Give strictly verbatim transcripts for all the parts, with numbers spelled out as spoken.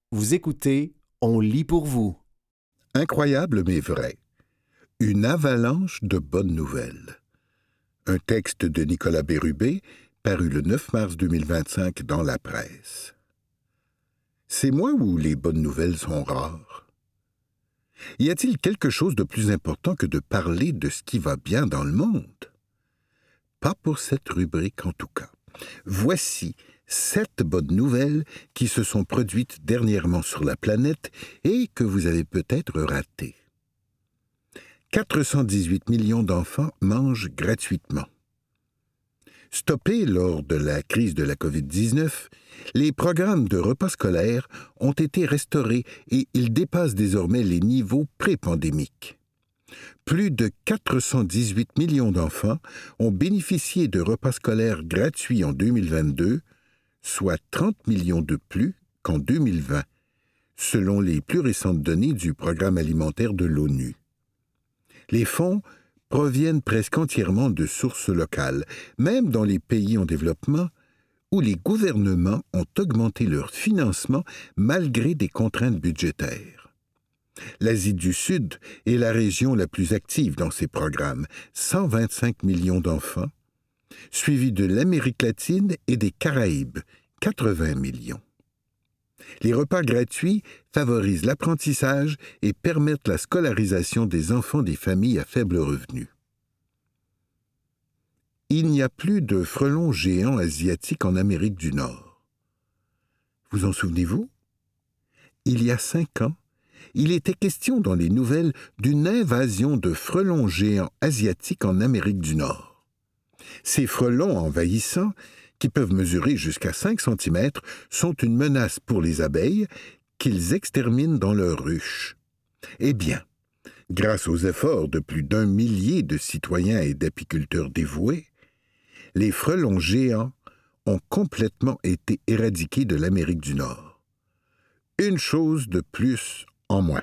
Vous écoutez, on lit pour vous. Incroyable mais vrai. Une avalanche de bonnes nouvelles. Un texte de Nicolas Bérubé, paru le neuf mars deux mille vingt-cinq dans la presse. C'est moi où les bonnes nouvelles sont rares? Y a-t-il quelque chose de plus important que de parler de ce qui va bien dans le monde? Pas pour cette rubrique en tout cas. Voici sept bonnes nouvelles qui se sont produites dernièrement sur la planète et que vous avez peut-être ratées. quatre cent dix-huit millions d'enfants mangent gratuitement. Stoppés lors de la crise de la covid dix-neuf, les programmes de repas scolaires ont été restaurés et ils dépassent désormais les niveaux pré-pandémiques. Plus de quatre cent dix-huit millions d'enfants ont bénéficié de repas scolaires gratuits en deux mille vingt-deux, soit trente millions de plus qu'en deux mille vingt, selon les plus récentes données du Programme alimentaire de l'ONU. Les fonds proviennent presque entièrement de sources locales, même dans les pays en développement, où les gouvernements ont augmenté leur financement malgré des contraintes budgétaires. L'Asie du Sud est la région la plus active dans ces programmes, cent vingt-cinq millions d'enfants, suivie de l'Amérique latine et des Caraïbes, quatre-vingts millions. Les repas gratuits favorisent l'apprentissage et permettent la scolarisation des enfants des familles à faible revenu. Il n'y a plus de frelons géants asiatiques en Amérique du Nord. Vous en souvenez-vous? Il y a cinq ans, il était question dans les nouvelles d'une invasion de frelons géants asiatiques en Amérique du Nord. Ces frelons envahissants, qui peuvent mesurer jusqu'à cinq centimètres, sont une menace pour les abeilles qu'ils exterminent dans leurs ruches. Eh bien, grâce aux efforts de plus d'un millier de citoyens et d'apiculteurs dévoués, les frelons géants ont complètement été éradiqués de l'Amérique du Nord. Une chose de plus en moins.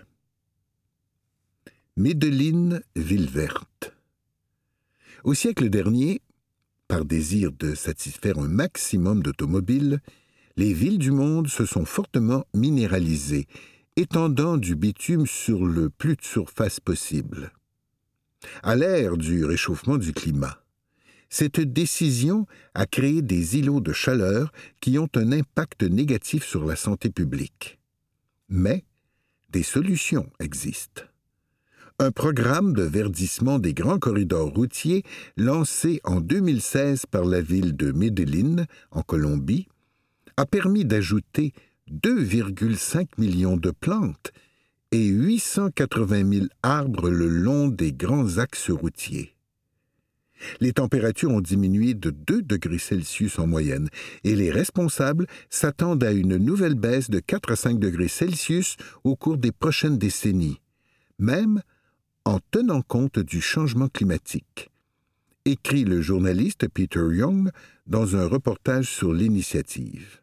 Medellín, ville verte. Au siècle dernier, par désir de satisfaire un maximum d'automobiles, les villes du monde se sont fortement minéralisées, étendant du bitume sur le plus de surface possible. À l'ère du réchauffement du climat, cette décision a créé des îlots de chaleur qui ont un impact négatif sur la santé publique. Mais des solutions existent. Un programme de verdissement des grands corridors routiers lancé en deux mille seize par la ville de Medellín, en Colombie, a permis d'ajouter deux virgule cinq millions de plantes et huit cent quatre-vingt mille arbres le long des grands axes routiers. Les températures ont diminué de deux degrés Celsius en moyenne et les responsables s'attendent à une nouvelle baisse de quatre à cinq degrés Celsius au cours des prochaines décennies, même en tenant compte du changement climatique, écrit le journaliste Peter Young dans un reportage sur l'initiative.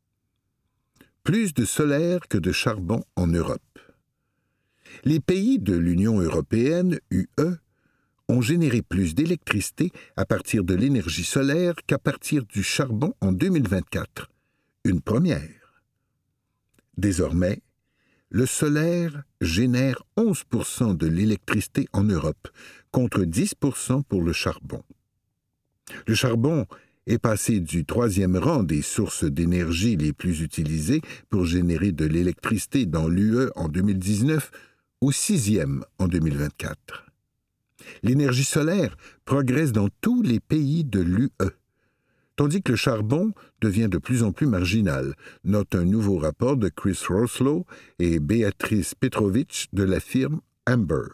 Plus de solaire que de charbon en Europe. Les pays de l'Union européenne, U E, ont généré plus d'électricité à partir de l'énergie solaire qu'à partir du charbon en deux mille vingt-quatre. Une première. Désormais, le solaire génère onze pour cent de l'électricité en Europe, contre dix pour cent pour le charbon. Le charbon est passé du troisième rang des sources d'énergie les plus utilisées pour générer de l'électricité dans l'U E en deux mille dix-neuf au sixième en deux mille vingt-quatre. L'énergie solaire progresse dans tous les pays de l'U E, tandis que le charbon devient de plus en plus marginal, note un nouveau rapport de Chris Roslow et Beatrice Petrovic de la firme Amber.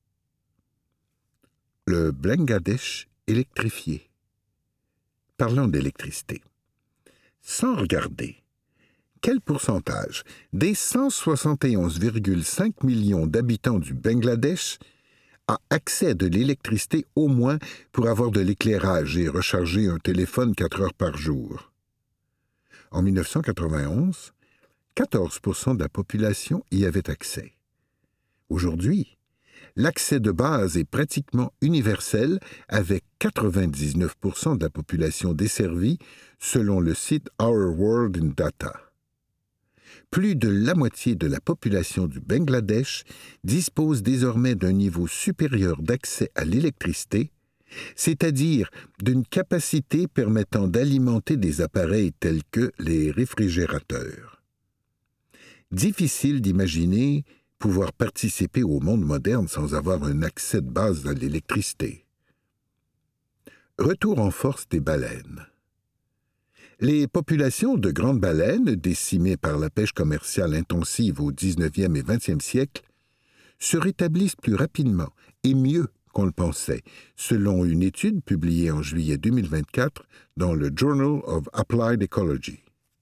Le Bangladesh électrifié. Parlons d'électricité. Sans regarder, quel pourcentage des cent soixante et onze virgule cinq millions d'habitants du Bangladesh a accès à de l'électricité au moins pour avoir de l'éclairage et recharger un téléphone quatre heures par jour? En mille neuf cent quatre-vingt-onze, quatorze pour cent de la population y avait accès. Aujourd'hui, l'accès de base est pratiquement universel avec quatre-vingt-dix-neuf pour cent de la population desservie selon le site Our World in Data. Plus de la moitié de la population du Bangladesh dispose désormais d'un niveau supérieur d'accès à l'électricité, c'est-à-dire d'une capacité permettant d'alimenter des appareils tels que les réfrigérateurs. Difficile d'imaginer pouvoir participer au monde moderne sans avoir un accès de base à l'électricité. Retour en force des baleines. Les populations de grandes baleines, décimées par la pêche commerciale intensive au dix-neuvième et vingtième siècle, se rétablissent plus rapidement et mieux qu'on le pensait, selon une étude publiée en juillet deux mille vingt-quatre dans le Journal of Applied Ecology.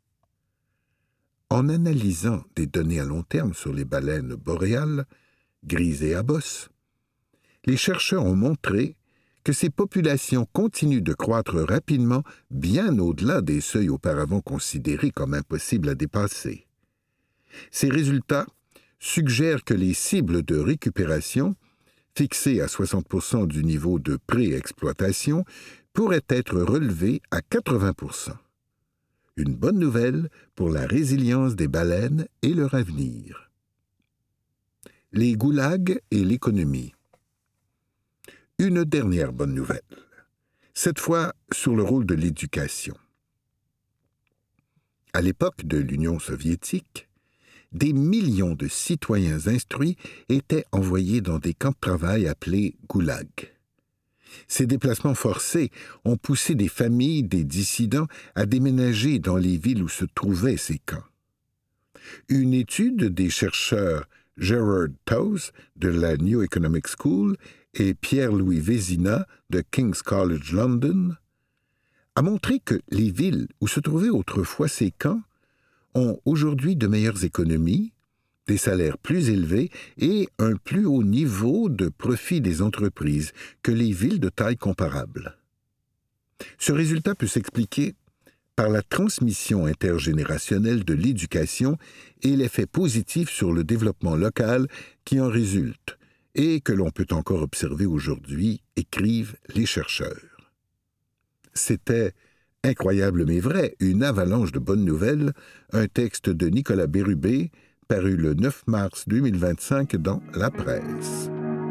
En analysant des données à long terme sur les baleines boréales, grises et à bosse, les chercheurs ont montré que ces populations continuent de croître rapidement bien au-delà des seuils auparavant considérés comme impossibles à dépasser. Ces résultats suggèrent que les cibles de récupération, fixées à soixante pour cent du niveau de pré-exploitation, pourraient être relevées à quatre-vingts pour cent. Une bonne nouvelle pour la résilience des baleines et leur avenir. Les goulags et l'économie. Une dernière bonne nouvelle, cette fois sur le rôle de l'éducation. À l'époque de l'Union soviétique, des millions de citoyens instruits étaient envoyés dans des camps de travail appelés goulags. Ces déplacements forcés ont poussé des familles des dissidents à déménager dans les villes où se trouvaient ces camps. Une étude des chercheurs Gerard Towse de la New Economic School et Pierre-Louis Vézina de King's College London a montré que les villes où se trouvaient autrefois ces camps ont aujourd'hui de meilleures économies, des salaires plus élevés et un plus haut niveau de profit des entreprises que les villes de taille comparable. Ce résultat peut s'expliquer par la transmission intergénérationnelle de l'éducation et l'effet positif sur le développement local qui en résulte, et que l'on peut encore observer aujourd'hui, écrivent les chercheurs. C'était incroyable mais vrai, une avalanche de bonnes nouvelles, un texte de Nicolas Bérubé, paru le neuf mars deux mille vingt-cinq dans La Presse.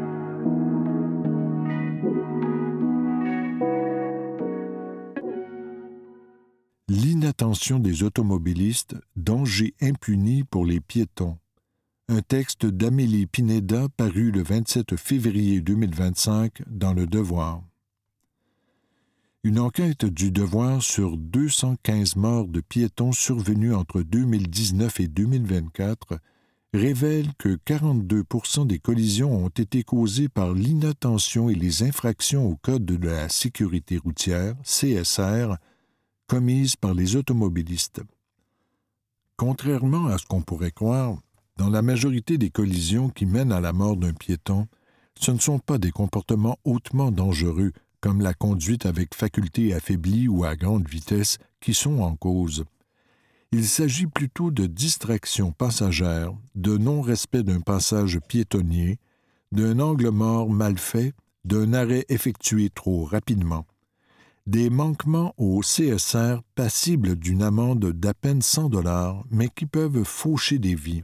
L'inattention des automobilistes, danger impuni pour les piétons. Un texte d'Amélie Pineda paru le vingt-sept février deux mille vingt-cinq dans Le Devoir. Une enquête du Devoir sur deux cent quinze morts de piétons survenus entre deux mille dix-neuf et deux mille vingt-quatre révèle que quarante-deux pour cent des collisions ont été causées par l'inattention et les infractions au Code de la sécurité routière, C S R, commises par les automobilistes. Contrairement à ce qu'on pourrait croire, dans la majorité des collisions qui mènent à la mort d'un piéton, ce ne sont pas des comportements hautement dangereux, comme la conduite avec faculté affaiblie ou à grande vitesse, qui sont en cause. Il s'agit plutôt de distractions passagères, de non-respect d'un passage piétonnier, d'un angle mort mal fait, d'un arrêt effectué trop rapidement. Des manquements au C S R passibles d'une amende d'à peine cent dollars, mais qui peuvent faucher des vies.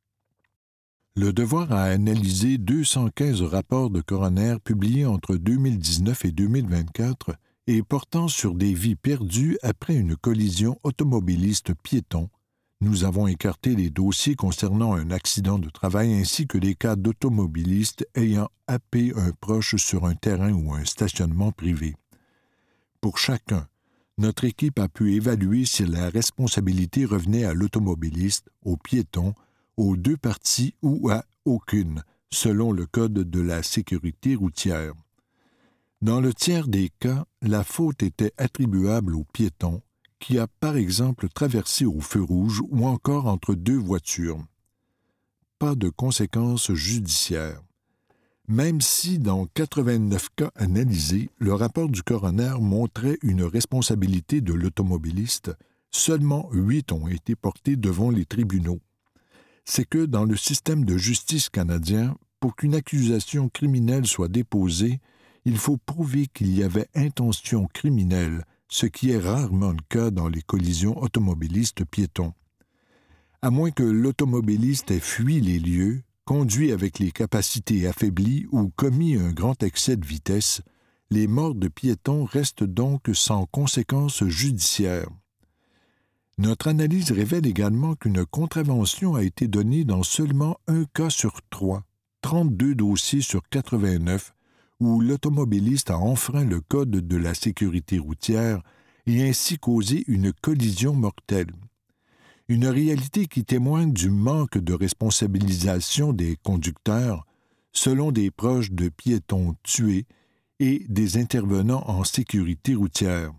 Le Devoir a analysé deux cent quinze rapports de coroner publiés entre deux mille dix-neuf et deux mille vingt-quatre et portant sur des vies perdues après une collision automobiliste-piéton. Nous avons écarté les dossiers concernant un accident de travail ainsi que les cas d'automobilistes ayant happé un proche sur un terrain ou un stationnement privé. Pour chacun, notre équipe a pu évaluer si la responsabilité revenait à l'automobiliste, au piéton, aux deux parties ou à aucune, selon le Code de la sécurité routière. Dans le tiers des cas, la faute était attribuable au piéton, qui a par exemple traversé au feu rouge ou encore entre deux voitures. Pas de conséquences judiciaires. Même si, dans quatre-vingt-neuf cas analysés, le rapport du coroner montrait une responsabilité de l'automobiliste, seulement huit ont été portés devant les tribunaux. C'est que dans le système de justice canadien, pour qu'une accusation criminelle soit déposée, il faut prouver qu'il y avait intention criminelle, ce qui est rarement le cas dans les collisions automobilistes piétons. À moins que l'automobiliste ait fui les lieux, conduit avec les capacités affaiblies ou commis un grand excès de vitesse, les morts de piétons restent donc sans conséquences judiciaires. Notre analyse révèle également qu'une contravention a été donnée dans seulement un cas sur trois, trente-deux dossiers sur quatre-vingt-neuf, où l'automobiliste a enfreint le code de la sécurité routière et ainsi causé une collision mortelle. Une réalité qui témoigne du manque de responsabilisation des conducteurs, selon des proches de piétons tués et des intervenants en sécurité routière.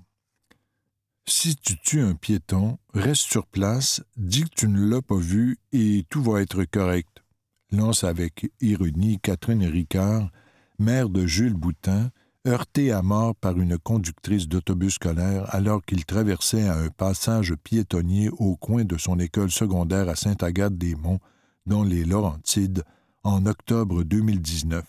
Si tu tues un piéton, reste sur place, dis que tu ne l'as pas vu et tout va être correct, lance avec ironie Catherine Ricard, mère de Jules Boutin, heurtée à mort par une conductrice d'autobus scolaire alors qu'il traversait à un passage piétonnier au coin de son école secondaire à Sainte-Agathe-des-Monts, dans les Laurentides, en octobre deux mille dix-neuf.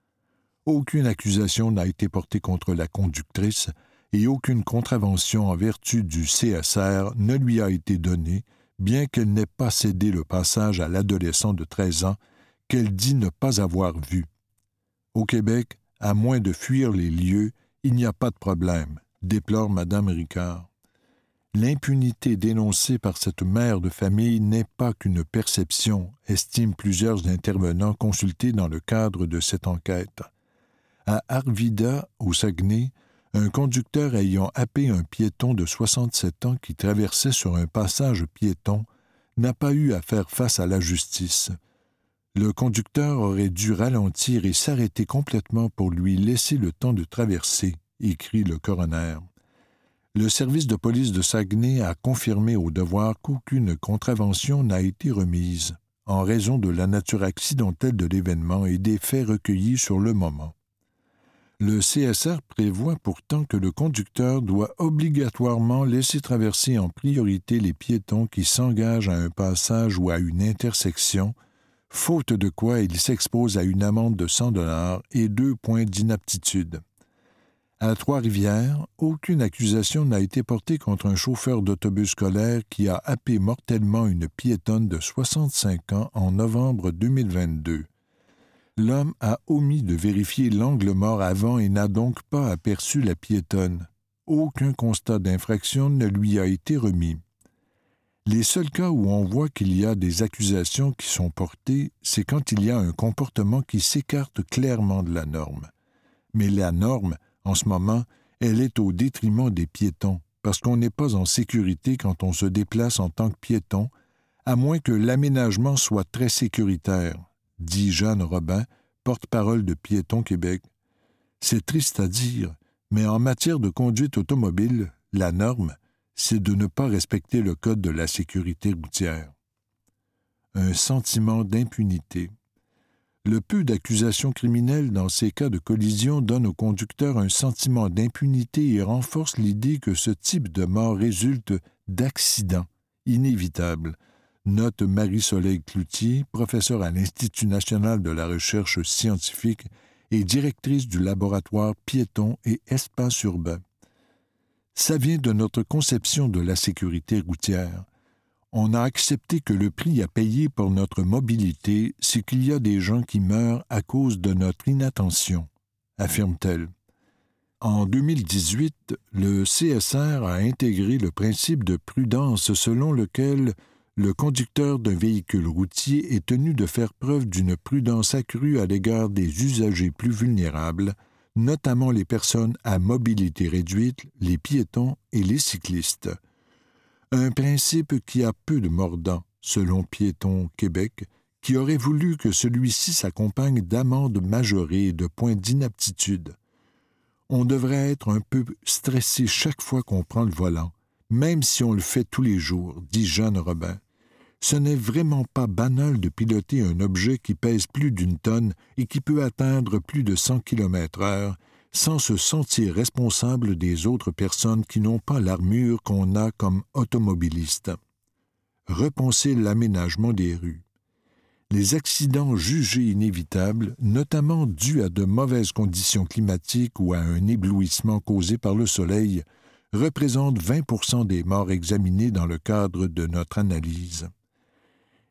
Aucune accusation n'a été portée contre la conductrice et aucune contravention en vertu du C S R ne lui a été donnée, bien qu'elle n'ait pas cédé le passage à l'adolescent de treize ans qu'elle dit ne pas avoir vu. Au Québec, à moins de fuir les lieux, il n'y a pas de problème, déplore Mme Ricard. L'impunité dénoncée par cette mère de famille n'est pas qu'une perception, estiment plusieurs intervenants consultés dans le cadre de cette enquête. À Arvida, au Saguenay, un conducteur ayant happé un piéton de soixante-sept ans qui traversait sur un passage piéton n'a pas eu à faire face à la justice. Le conducteur aurait dû ralentir et s'arrêter complètement pour lui laisser le temps de traverser, écrit le coroner. Le service de police de Saguenay a confirmé au devoir qu'aucune contravention n'a été remise, en raison de la nature accidentelle de l'événement et des faits recueillis sur le moment. Le C S R prévoit pourtant que le conducteur doit obligatoirement laisser traverser en priorité les piétons qui s'engagent à un passage ou à une intersection, faute de quoi il s'expose à une amende de cent dollars et deux points d'inaptitude. À Trois-Rivières, aucune accusation n'a été portée contre un chauffeur d'autobus scolaire qui a happé mortellement une piétonne de soixante-cinq ans en novembre deux mille vingt-deux. L'homme a omis de vérifier l'angle mort avant et n'a donc pas aperçu la piétonne. Aucun constat d'infraction ne lui a été remis. Les seuls cas où on voit qu'il y a des accusations qui sont portées, c'est quand il y a un comportement qui s'écarte clairement de la norme. Mais la norme, en ce moment, elle est au détriment des piétons, parce qu'on n'est pas en sécurité quand on se déplace en tant que piéton, à moins que l'aménagement soit très sécuritaire, dit Jeanne Robin, porte-parole de Piétons Québec. C'est triste à dire, mais en matière de conduite automobile, la norme, c'est de ne pas respecter le code de la sécurité routière. Un sentiment d'impunité. Le peu d'accusations criminelles dans ces cas de collision donne au conducteur un sentiment d'impunité et renforce l'idée que ce type de mort résulte d'accidents inévitables, note Marie-Soleil Cloutier, professeure à l'Institut national de la recherche scientifique et directrice du laboratoire Piétons et Espaces urbains. Ça vient de notre conception de la sécurité routière. On a accepté que le prix à payer pour notre mobilité, c'est qu'il y a des gens qui meurent à cause de notre inattention, affirme-t-elle. En deux mille dix-huit, le C S R a intégré le principe de prudence selon lequel le conducteur d'un véhicule routier est tenu de faire preuve d'une prudence accrue à l'égard des usagers plus vulnérables, notamment les personnes à mobilité réduite, les piétons et les cyclistes. Un principe qui a peu de mordant, selon Piétons Québec, qui aurait voulu que celui-ci s'accompagne d'amendes majorées et de points d'inaptitude. On devrait être un peu stressé chaque fois qu'on prend le volant, même si on le fait tous les jours, dit Jeanne Robin. Ce n'est vraiment pas banal de piloter un objet qui pèse plus d'une tonne et qui peut atteindre plus de cent kilomètres heure sans se sentir responsable des autres personnes qui n'ont pas l'armure qu'on a comme automobiliste. Repenser l'aménagement des rues. Les accidents jugés inévitables, notamment dus à de mauvaises conditions climatiques ou à un éblouissement causé par le soleil, représentent vingt pour cent des morts examinées dans le cadre de notre analyse.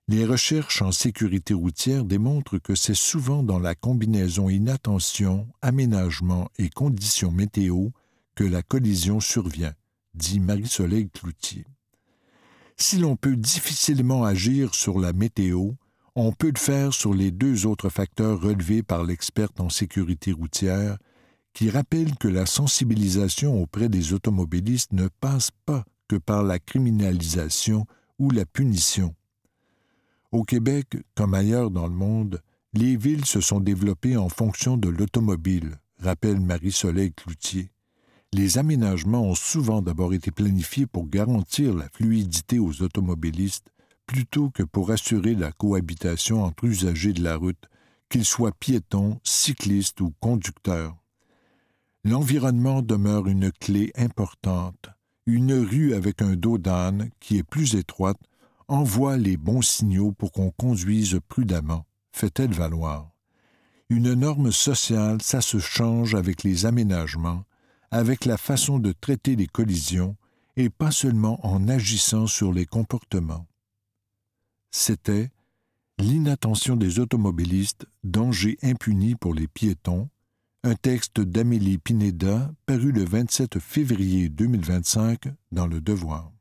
Les recherches en sécurité routière démontrent que c'est souvent dans la combinaison inattention, aménagement et conditions météo que la collision survient, dit Marie-Soleil Cloutier. Si l'on peut difficilement agir sur la météo, on peut le faire sur les deux autres facteurs relevés par l'experte en sécurité routière, qui rappelle que la sensibilisation auprès des automobilistes ne passe pas que par la criminalisation ou la punition. Au Québec, comme ailleurs dans le monde, les villes se sont développées en fonction de l'automobile, rappelle Marie-Soleil Cloutier. Les aménagements ont souvent d'abord été planifiés pour garantir la fluidité aux automobilistes plutôt que pour assurer la cohabitation entre usagers de la route, qu'ils soient piétons, cyclistes ou conducteurs. L'environnement demeure une clé importante. Une rue avec un dos d'âne, qui est plus étroite, envoie les bons signaux pour qu'on conduise prudemment, fait-elle valoir. Une norme sociale, ça se change avec les aménagements, avec la façon de traiter les collisions, et pas seulement en agissant sur les comportements. C'était L'inattention des automobilistes, danger impuni pour les piétons, un texte d'Amélie Pineda paru le vingt-sept février deux mille vingt-cinq dans Le Devoir.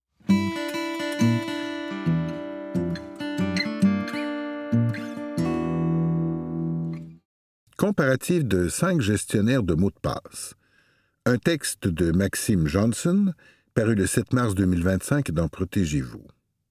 Comparatif de cinq gestionnaires de mots de passe. Un texte de Maxime Johnson, paru le sept mars deux mille vingt-cinq dans Protégez-vous.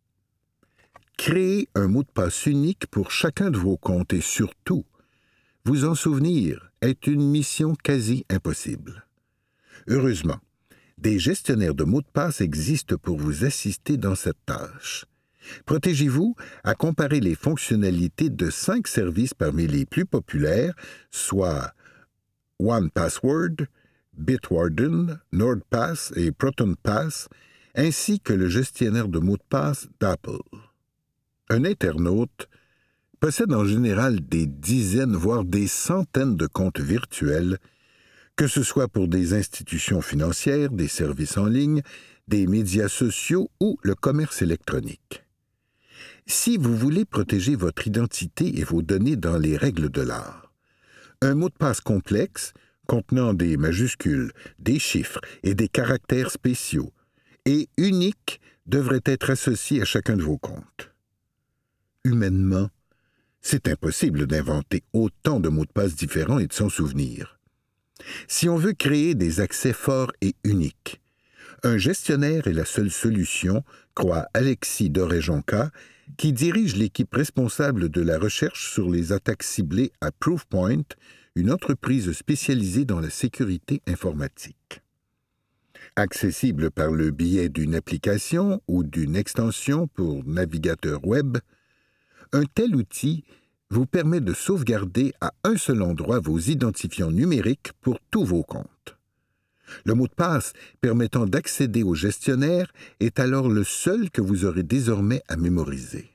Créer un mot de passe unique pour chacun de vos comptes et surtout, vous en souvenir est une mission quasi impossible. Heureusement, des gestionnaires de mots de passe existent pour vous assister dans cette tâche. Protégez-vous à comparer les fonctionnalités de cinq services parmi les plus populaires, soit one password, Bitwarden, NordPass et ProtonPass, ainsi que le gestionnaire de mots de passe d'Apple. Un internaute possède en général des dizaines, voire des centaines de comptes virtuels, que ce soit pour des institutions financières, des services en ligne, des médias sociaux ou le commerce électronique. Si vous voulez protéger votre identité et vos données dans les règles de l'art, un mot de passe complexe, contenant des majuscules, des chiffres et des caractères spéciaux, et unique, devrait être associé à chacun de vos comptes. Humainement, c'est impossible d'inventer autant de mots de passe différents et de s'en souvenir. Si on veut créer des accès forts et uniques, un gestionnaire est la seule solution, croit Alexis Dorejonka, qui dirige l'équipe responsable de la recherche sur les attaques ciblées à Proofpoint, une entreprise spécialisée dans la sécurité informatique. Accessible par le biais d'une application ou d'une extension pour navigateur web, un tel outil vous permet de sauvegarder à un seul endroit vos identifiants numériques pour tous vos comptes. Le mot de passe permettant d'accéder au gestionnaire est alors le seul que vous aurez désormais à mémoriser.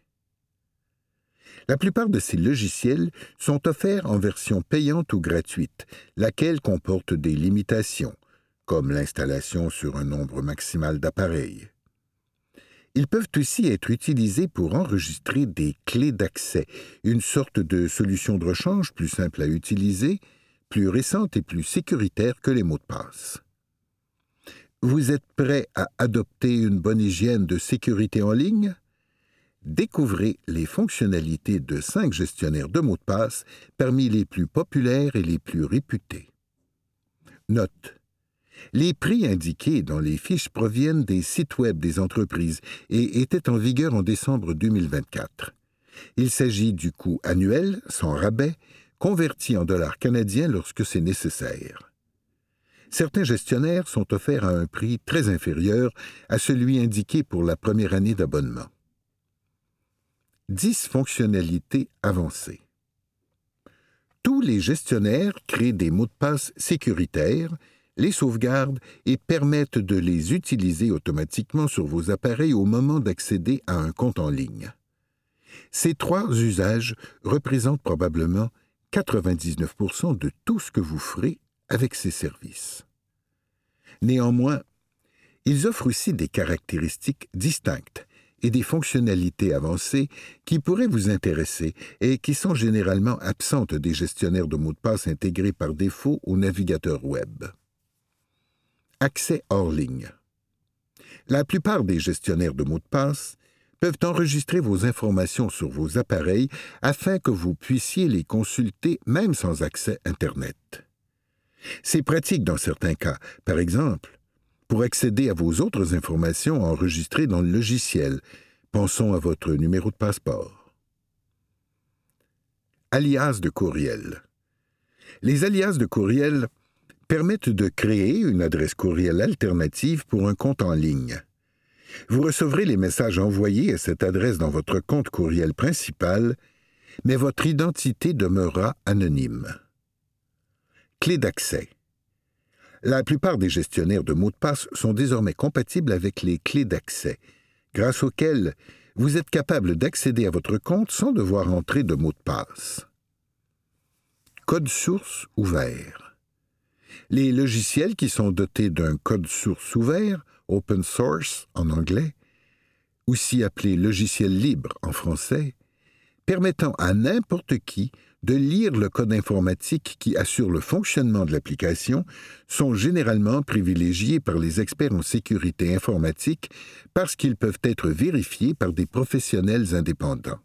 La plupart de ces logiciels sont offerts en version payante ou gratuite, laquelle comporte des limitations, comme l'installation sur un nombre maximal d'appareils. Ils peuvent aussi être utilisés pour enregistrer des clés d'accès, une sorte de solution de rechange plus simple à utiliser, plus récente et plus sécuritaire que les mots de passe. Vous êtes prêt à adopter une bonne hygiène de sécurité en ligne? Découvrez les fonctionnalités de cinq gestionnaires de mots de passe parmi les plus populaires et les plus réputés. Note. Les prix indiqués dans les fiches proviennent des sites web des entreprises et étaient en vigueur en décembre deux mille vingt-quatre. Il s'agit du coût annuel, sans rabais, converti en dollars canadiens lorsque c'est nécessaire. Certains gestionnaires sont offerts à un prix très inférieur à celui indiqué pour la première année d'abonnement. dix fonctionnalités avancées. Tous les gestionnaires créent des mots de passe sécuritaires, les sauvegardent et permettent de les utiliser automatiquement sur vos appareils au moment d'accéder à un compte en ligne. Ces trois usages représentent probablement quatre-vingt-dix-neuf pour cent de tout ce que vous ferez avec ces services. Néanmoins, ils offrent aussi des caractéristiques distinctes et des fonctionnalités avancées qui pourraient vous intéresser et qui sont généralement absentes des gestionnaires de mots de passe intégrés par défaut au navigateur Web. Accès hors ligne. La plupart des gestionnaires de mots de passe peuvent enregistrer vos informations sur vos appareils afin que vous puissiez les consulter même sans accès Internet. C'est pratique dans certains cas, par exemple, pour accéder à vos autres informations enregistrées dans le logiciel. Pensons à votre numéro de passeport. Alias de courriel. Les alias de courriel permettent de créer une adresse courriel alternative pour un compte en ligne. Vous recevrez les messages envoyés à cette adresse dans votre compte courriel principal, mais votre identité demeurera anonyme. Clé d'accès. La plupart des gestionnaires de mots de passe sont désormais compatibles avec les clés d'accès, grâce auxquelles vous êtes capable d'accéder à votre compte sans devoir entrer de mot de passe. Code source ouvert. Les logiciels qui sont dotés d'un code source ouvert, open source en anglais, aussi appelé logiciel libre en français, permettant à n'importe qui de lire le code informatique qui assure le fonctionnement de l'application, sont généralement privilégiés par les experts en sécurité informatique parce qu'ils peuvent être vérifiés par des professionnels indépendants.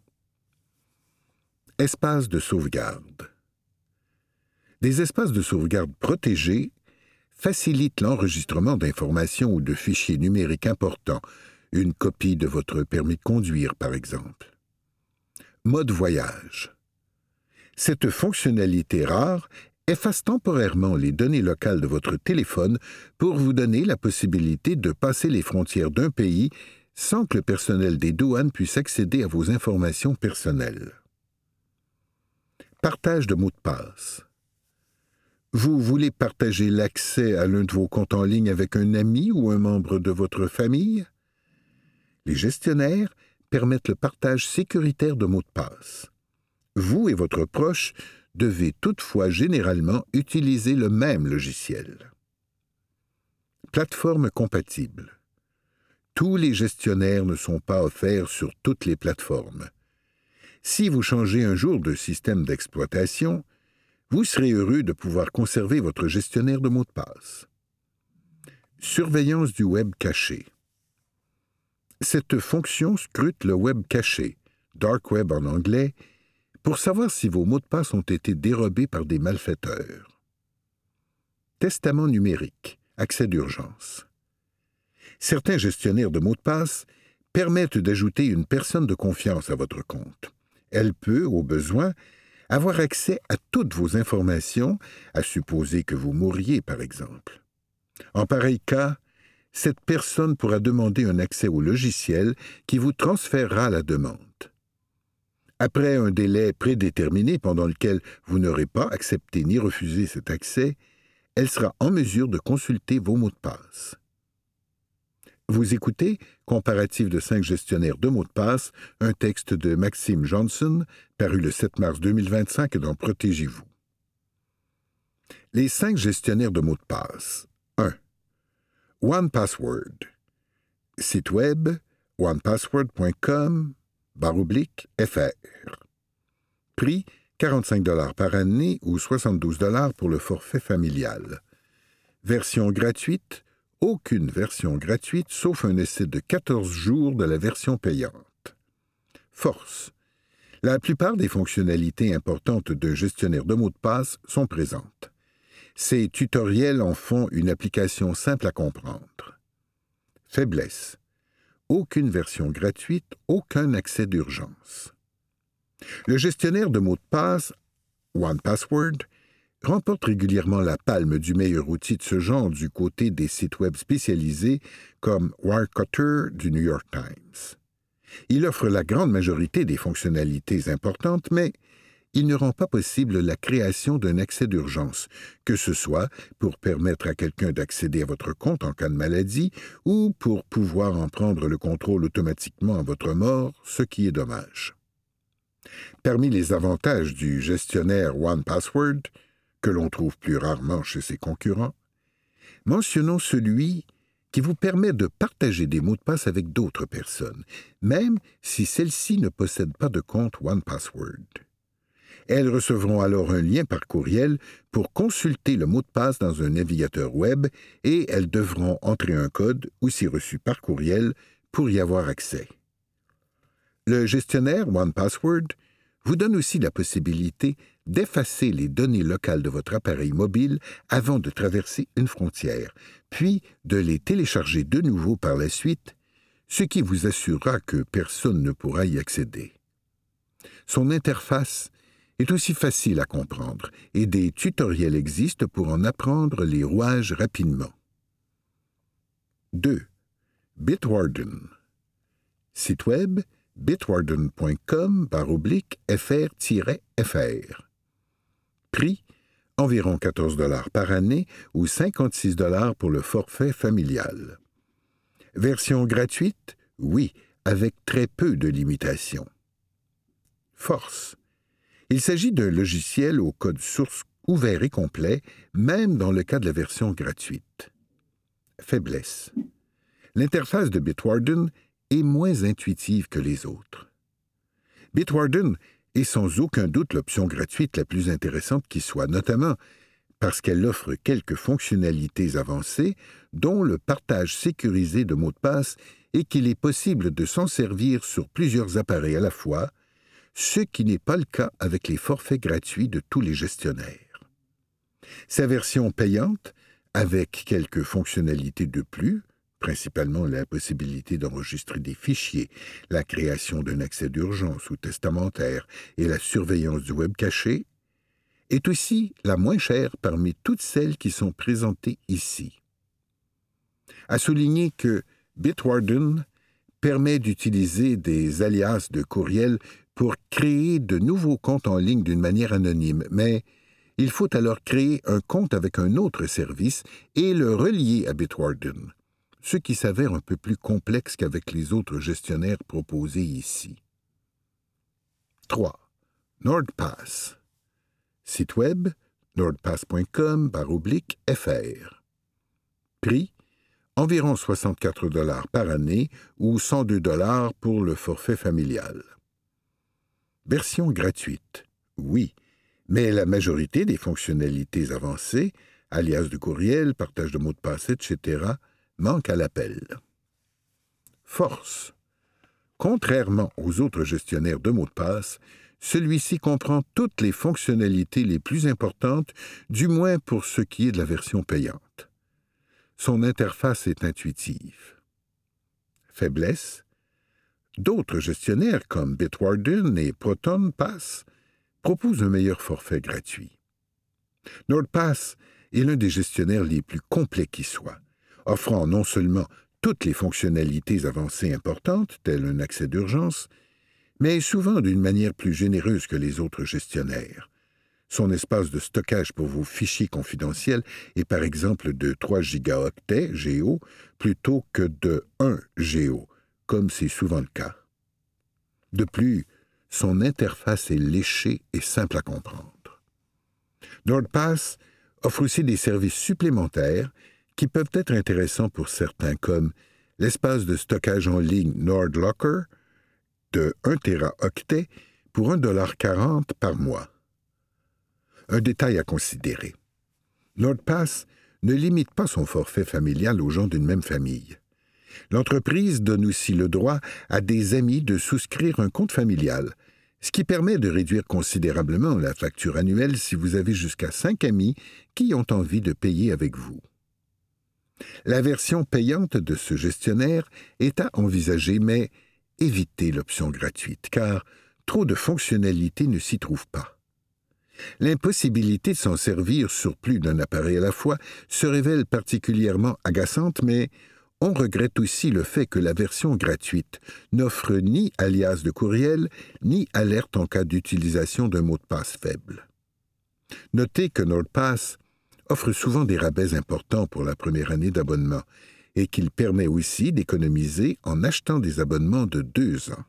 Espace de sauvegarde. Des espaces de sauvegarde protégés facilitent l'enregistrement d'informations ou de fichiers numériques importants, une copie de votre permis de conduire par exemple. Mode voyage. Cette fonctionnalité rare efface temporairement les données locales de votre téléphone pour vous donner la possibilité de passer les frontières d'un pays sans que le personnel des douanes puisse accéder à vos informations personnelles. Partage de mots de passe. Vous voulez partager l'accès à l'un de vos comptes en ligne avec un ami ou un membre de votre famille? Les gestionnaires permettent le partage sécuritaire de mots de passe. Vous et votre proche devez toutefois généralement utiliser le même logiciel. Plateforme compatible. Tous les gestionnaires ne sont pas offerts sur toutes les plateformes. Si vous changez un jour de système d'exploitation, vous serez heureux de pouvoir conserver votre gestionnaire de mots de passe. Surveillance du web caché. Cette fonction scrute le web caché, dark web en anglais, pour savoir si vos mots de passe ont été dérobés par des malfaiteurs. Testament numérique, accès d'urgence. Certains gestionnaires de mots de passe permettent d'ajouter une personne de confiance à votre compte. Elle peut, au besoin, avoir accès à toutes vos informations, à supposer que vous mouriez, par exemple. En pareil cas, cette personne pourra demander un accès au logiciel qui vous transférera la demande. Après un délai prédéterminé pendant lequel vous n'aurez pas accepté ni refusé cet accès, elle sera en mesure de consulter vos mots de passe. Vous écoutez Comparatif de cinq gestionnaires de mots de passe, un texte de Maxime Johnson, paru le sept mars deux mille vingt-cinq dans Protégez-vous. Les cinq gestionnaires de mots de passe. un. one password. Site web one password point com barre oblique F R. Prix quarante-cinq dollars par année ou soixante-douze dollars pour le forfait familial. Version gratuite, aucune version gratuite sauf un essai de quatorze jours de la version payante. Force. La plupart des fonctionnalités importantes d'un gestionnaire de mots de passe sont présentes. Ces tutoriels en font une application simple à comprendre. Faiblesse. Aucune version gratuite, aucun accès d'urgence. Le gestionnaire de mots de passe, one password, remporte régulièrement la palme du meilleur outil de ce genre du côté des sites web spécialisés comme Wirecutter du New York Times. Il offre la grande majorité des fonctionnalités importantes, mais il ne rend pas possible la création d'un accès d'urgence, que ce soit pour permettre à quelqu'un d'accéder à votre compte en cas de maladie ou pour pouvoir en prendre le contrôle automatiquement à votre mort, ce qui est dommage. Parmi les avantages du gestionnaire one password, que l'on trouve plus rarement chez ses concurrents, mentionnons celui qui vous permet de partager des mots de passe avec d'autres personnes, même si celles-ci ne possèdent pas de compte one password. Elles recevront alors un lien par courriel pour consulter le mot de passe dans un navigateur web et elles devront entrer un code, aussi reçu par courriel, pour y avoir accès. Le gestionnaire one password vous donne aussi la possibilité d'effacer les données locales de votre appareil mobile avant de traverser une frontière, puis de les télécharger de nouveau par la suite, ce qui vous assurera que personne ne pourra y accéder. Son interface est aussi facile à comprendre et des tutoriels existent pour en apprendre les rouages rapidement. deux. Bitwarden. Site web bitwarden point com barre oblique F R F R. Prix environ quatorze dollars par année ou cinquante-six dollars pour le forfait familial. Version gratuite? Oui, avec très peu de limitations. Force. Il s'agit d'un logiciel au code source ouvert et complet, même dans le cas de la version gratuite. Faiblesse. L'interface de Bitwarden est moins intuitive que les autres. Bitwarden est sans aucun doute l'option gratuite la plus intéressante qui soit, notamment parce qu'elle offre quelques fonctionnalités avancées, dont le partage sécurisé de mots de passe et qu'il est possible de s'en servir sur plusieurs appareils à la fois, ce qui n'est pas le cas avec les forfaits gratuits de tous les gestionnaires. Sa version payante, avec quelques fonctionnalités de plus, principalement la possibilité d'enregistrer des fichiers, la création d'un accès d'urgence ou testamentaire et la surveillance du web caché, est aussi la moins chère parmi toutes celles qui sont présentées ici. À souligner que Bitwarden permet d'utiliser des alias de courriel pour créer de nouveaux comptes en ligne d'une manière anonyme, mais il faut alors créer un compte avec un autre service et le relier à Bitwarden, ce qui s'avère un peu plus complexe qu'avec les autres gestionnaires proposés ici. trois. NordPass. Site web nordpass point com barre oblique F R. Prix environ soixante-quatre dollars par année ou cent deux dollars pour le forfait familial. Version gratuite. Oui, mais la majorité des fonctionnalités avancées, alias de courriel, partage de mots de passe, et cetera, manquent à l'appel. Force. Contrairement aux autres gestionnaires de mots de passe, celui-ci comprend toutes les fonctionnalités les plus importantes, du moins pour ce qui est de la version payante. Son interface est intuitive. Faiblesse. D'autres gestionnaires comme Bitwarden et ProtonPass proposent un meilleur forfait gratuit. NordPass est l'un des gestionnaires les plus complets qui soit, offrant non seulement toutes les fonctionnalités avancées importantes, telles un accès d'urgence, mais souvent d'une manière plus généreuse que les autres gestionnaires. Son espace de stockage pour vos fichiers confidentiels est par exemple de trois gigaoctets G O plutôt que de un G O, comme c'est souvent le cas. De plus, son interface est léchée et simple à comprendre. NordPass offre aussi des services supplémentaires qui peuvent être intéressants pour certains, comme l'espace de stockage en ligne NordLocker de un téraoctet pour un dollar quarante par mois. Un détail à considérer. NordPass ne limite pas son forfait familial aux gens d'une même famille. L'entreprise donne aussi le droit à des amis de souscrire un compte familial, ce qui permet de réduire considérablement la facture annuelle si vous avez jusqu'à cinq amis qui ont envie de payer avec vous. La version payante de ce gestionnaire est à envisager, mais évitez l'option gratuite, car trop de fonctionnalités ne s'y trouvent pas. L'impossibilité de s'en servir sur plus d'un appareil à la fois se révèle particulièrement agaçante, mais on regrette aussi le fait que la version gratuite n'offre ni alias de courriel, ni alerte en cas d'utilisation d'un mot de passe faible. Notez que NordPass offre souvent des rabais importants pour la première année d'abonnement et qu'il permet aussi d'économiser en achetant des abonnements de deux ans.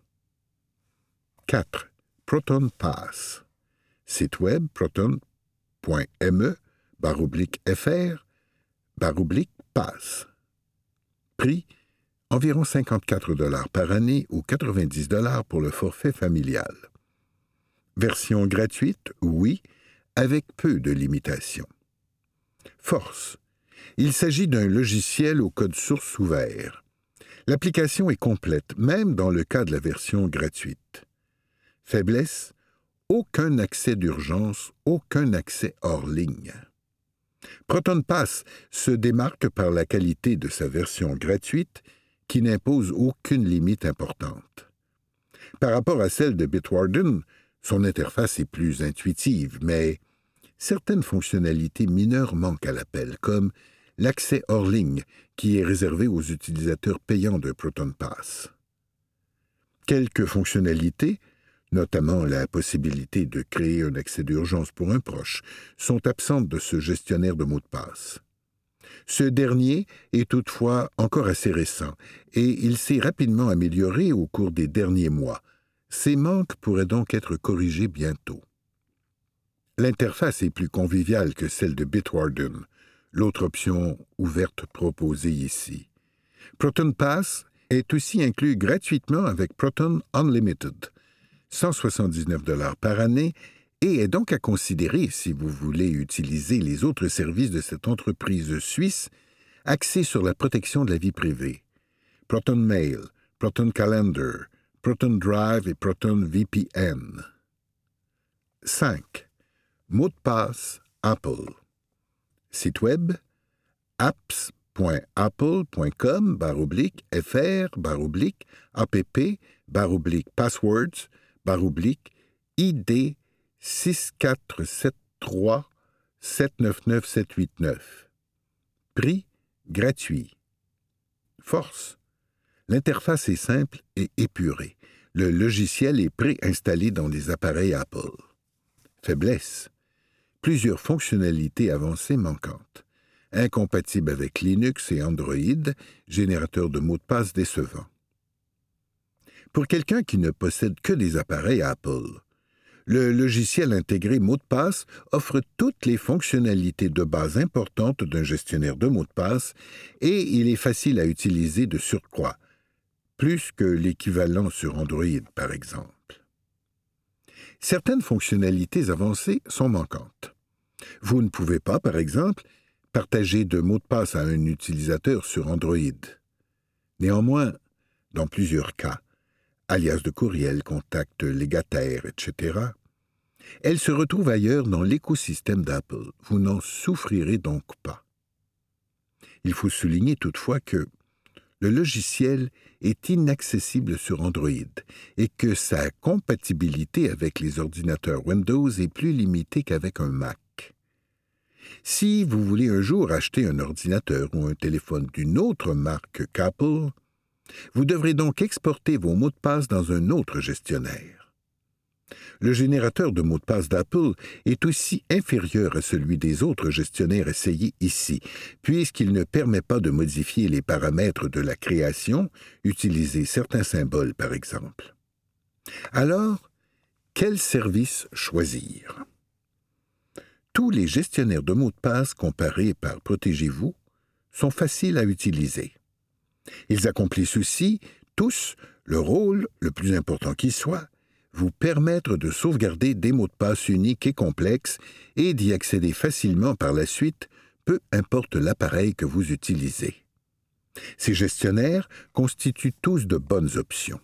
quatre. ProtonPass. Site web proton point me barre oblique fr barre oblique pass. Prix, environ cinquante-quatre dollars par année ou quatre-vingt-dix dollars pour le forfait familial. Version gratuite, oui, avec peu de limitations. Force. Il s'agit d'un logiciel au code source ouvert. L'application est complète, même dans le cas de la version gratuite. Faiblesse, aucun accès d'urgence, aucun accès hors ligne. ProtonPass se démarque par la qualité de sa version gratuite qui n'impose aucune limite importante. Par rapport à celle de Bitwarden, son interface est plus intuitive, mais certaines fonctionnalités mineures manquent à l'appel, comme l'accès hors ligne qui est réservé aux utilisateurs payants de ProtonPass. Quelques fonctionnalités, notamment la possibilité de créer un accès d'urgence pour un proche, sont absentes de ce gestionnaire de mots de passe. Ce dernier est toutefois encore assez récent et il s'est rapidement amélioré au cours des derniers mois. Ces manques pourraient donc être corrigés bientôt. L'interface est plus conviviale que celle de Bitwarden, l'autre option ouverte proposée ici. ProtonPass est aussi inclus gratuitement avec Proton Unlimited, cent soixante-dix-neuf dollars par année, et est donc à considérer si vous voulez utiliser les autres services de cette entreprise suisse axée sur la protection de la vie privée. Proton Mail, Proton Calendar, Proton Drive et Proton V P N. cinq. Mot de passe Apple. Site web apps.apple.com barre oblique fr barre oblique app barre oblique passwords barre oblique I D six quatre sept trois sept neuf neuf sept huit neuf. Prix gratuit. Force. L'interface est simple et épurée. Le logiciel est préinstallé dans les appareils Apple. Faiblesse. Plusieurs fonctionnalités avancées manquantes. Incompatible avec Linux et Android, générateur de mots de passe décevant. Pour quelqu'un qui ne possède que des appareils Apple, le logiciel intégré mot de passe offre toutes les fonctionnalités de base importantes d'un gestionnaire de mots de passe et il est facile à utiliser de surcroît, plus que l'équivalent sur Android par exemple. Certaines fonctionnalités avancées sont manquantes. Vous ne pouvez pas, par exemple, partager de mots de passe à un utilisateur sur Android. Néanmoins, dans plusieurs cas, alias de courriel, contact légataire, et cetera, elle se retrouve ailleurs dans l'écosystème d'Apple. Vous n'en souffrirez donc pas. Il faut souligner toutefois que le logiciel est inaccessible sur Android et que sa compatibilité avec les ordinateurs Windows est plus limitée qu'avec un Mac. Si vous voulez un jour acheter un ordinateur ou un téléphone d'une autre marque qu'Apple, vous devrez donc exporter vos mots de passe dans un autre gestionnaire. Le générateur de mots de passe d'Apple est aussi inférieur à celui des autres gestionnaires essayés ici, puisqu'il ne permet pas de modifier les paramètres de la création, utiliser certains symboles par exemple. Alors, quel service choisir? Tous les gestionnaires de mots de passe comparés par Protégez-vous sont faciles à utiliser. Ils accomplissent aussi, tous, le rôle, le plus important qui soit, vous permettre de sauvegarder des mots de passe uniques et complexes et d'y accéder facilement par la suite, peu importe l'appareil que vous utilisez. Ces gestionnaires constituent tous de bonnes options.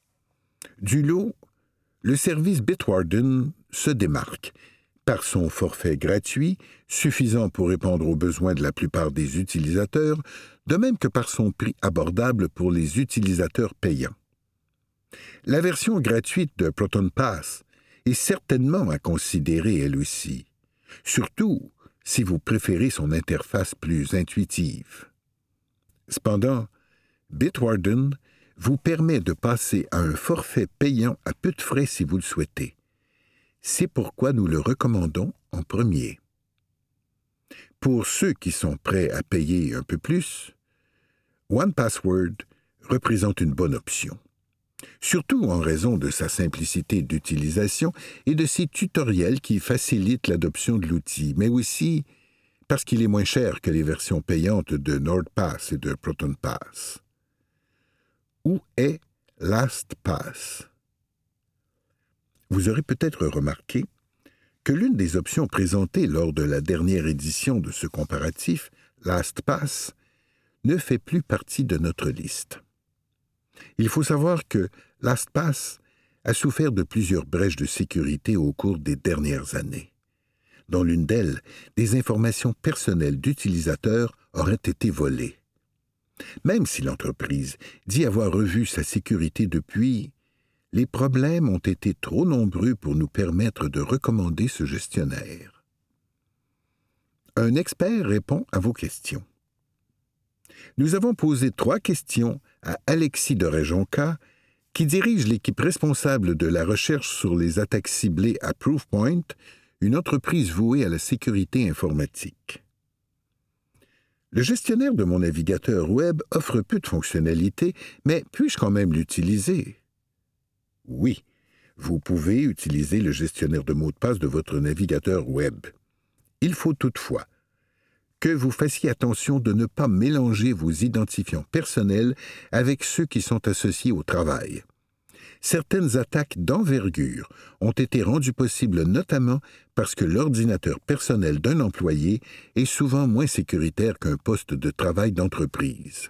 Du lot, le service Bitwarden se démarque par son forfait gratuit, suffisant pour répondre aux besoins de la plupart des utilisateurs, de même que par son prix abordable pour les utilisateurs payants. La version gratuite de ProtonPass est certainement à considérer elle aussi, surtout si vous préférez son interface plus intuitive. Cependant, Bitwarden vous permet de passer à un forfait payant à peu de frais si vous le souhaitez. C'est pourquoi nous le recommandons en premier. Pour ceux qui sont prêts à payer un peu plus, one password représente une bonne option, surtout en raison de sa simplicité d'utilisation et de ses tutoriels qui facilitent l'adoption de l'outil, mais aussi parce qu'il est moins cher que les versions payantes de NordPass et de ProtonPass. Où est LastPass? Vous aurez peut-être remarqué que l'une des options présentées lors de la dernière édition de ce comparatif, LastPass, ne fait plus partie de notre liste. Il faut savoir que LastPass a souffert de plusieurs brèches de sécurité au cours des dernières années. Dans l'une d'elles, des informations personnelles d'utilisateurs auraient été volées. Même si l'entreprise dit avoir revu sa sécurité depuis, les problèmes ont été trop nombreux pour nous permettre de recommander ce gestionnaire. Un expert répond à vos questions. Nous avons posé trois questions à Alexis de Rejonka, qui dirige l'équipe responsable de la recherche sur les attaques ciblées à Proofpoint, une entreprise vouée à la sécurité informatique. Le gestionnaire de mon navigateur web offre peu de fonctionnalités, mais puis-je quand même l'utiliser? Oui, vous pouvez utiliser le gestionnaire de mots de passe de votre navigateur web. Il faut toutefois que vous fassiez attention de ne pas mélanger vos identifiants personnels avec ceux qui sont associés au travail. Certaines attaques d'envergure ont été rendues possibles notamment parce que l'ordinateur personnel d'un employé est souvent moins sécuritaire qu'un poste de travail d'entreprise.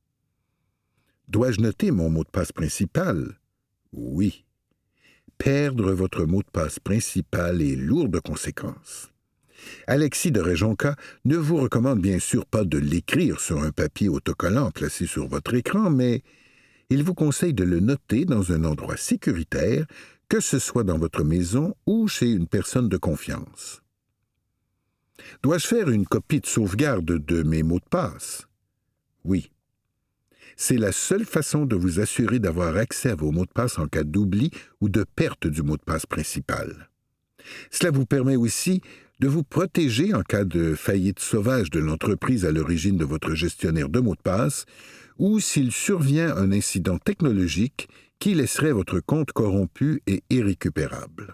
Dois-je noter mon mot de passe principal? Oui. Perdre votre mot de passe principal est lourd de conséquences. Alexis de Rejonka ne vous recommande bien sûr pas de l'écrire sur un papier autocollant placé sur votre écran, mais il vous conseille de le noter dans un endroit sécuritaire, que ce soit dans votre maison ou chez une personne de confiance. Dois-je faire une copie de sauvegarde de mes mots de passe? Oui. C'est la seule façon de vous assurer d'avoir accès à vos mots de passe en cas d'oubli ou de perte du mot de passe principal. Cela vous permet aussi de vous protéger en cas de faillite sauvage de l'entreprise à l'origine de votre gestionnaire de mots de passe ou s'il survient un incident technologique qui laisserait votre compte corrompu et irrécupérable.